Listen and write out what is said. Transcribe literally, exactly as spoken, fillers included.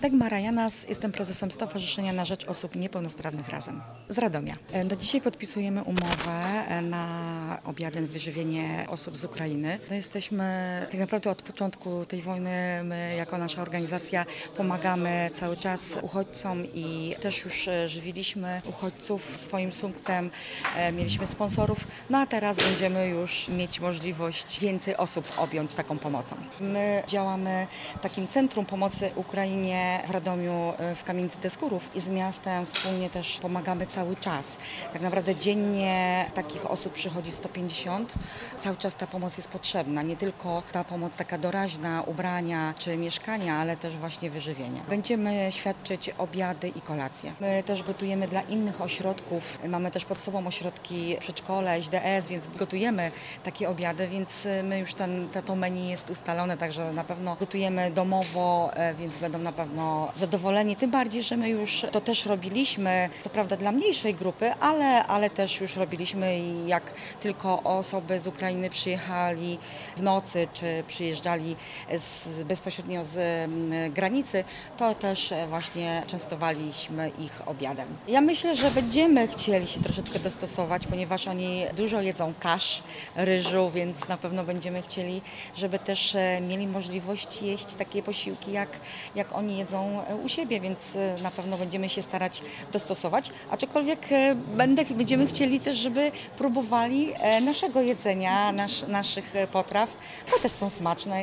Dagmara Janas, jestem prezesem Stowarzyszenia na Rzecz Osób Niepełnosprawnych Razem z Radomia. Do dzisiaj podpisujemy umowę na obiady, wyżywienie osób z Ukrainy. No jesteśmy tak naprawdę od początku tej wojny, my jako nasza organizacja pomagamy cały czas uchodźcom i też już żywiliśmy uchodźców swoim sumptem, mieliśmy sponsorów, no a teraz będziemy już mieć możliwość więcej osób objąć taką pomocą. My działamy w takim Centrum Pomocy Ukrainie w Radomiu, w Kamienicy Deskurów i z miastem wspólnie też pomagamy cały czas. Tak naprawdę dziennie takich osób przychodzi sto pięćdziesiąt. Cały czas ta pomoc jest potrzebna, nie tylko ta pomoc taka doraźna, ubrania czy mieszkania, ale też właśnie wyżywienie. Będziemy świadczyć obiady i kolacje. My też gotujemy dla innych ośrodków. Mamy też pod sobą ośrodki przedszkole, S D S, więc gotujemy takie obiady, więc my już ten, to menu jest ustalone, także na pewno gotujemy domowo, więc będą na pewno zadowoleni. Tym bardziej, że my już to też robiliśmy, co prawda dla mniejszej grupy, ale, ale też już robiliśmy i jak tylko osoby z Ukrainy przyjechali w nocy, czy przyjeżdżali z, bezpośrednio z m, granicy, to też właśnie częstowaliśmy ich obiadem. Ja myślę, że będziemy chcieli się troszeczkę dostosować, ponieważ oni dużo jedzą kasz, ryżu, więc na pewno będziemy chcieli, żeby też mieli możliwość jeść takie posiłki, jak, jak oni jedzą u siebie, więc na pewno będziemy się starać dostosować, aczkolwiek będę, będziemy chcieli też, żeby próbowali naszego jedzenia, nasz, naszych potraw, bo też są smaczne.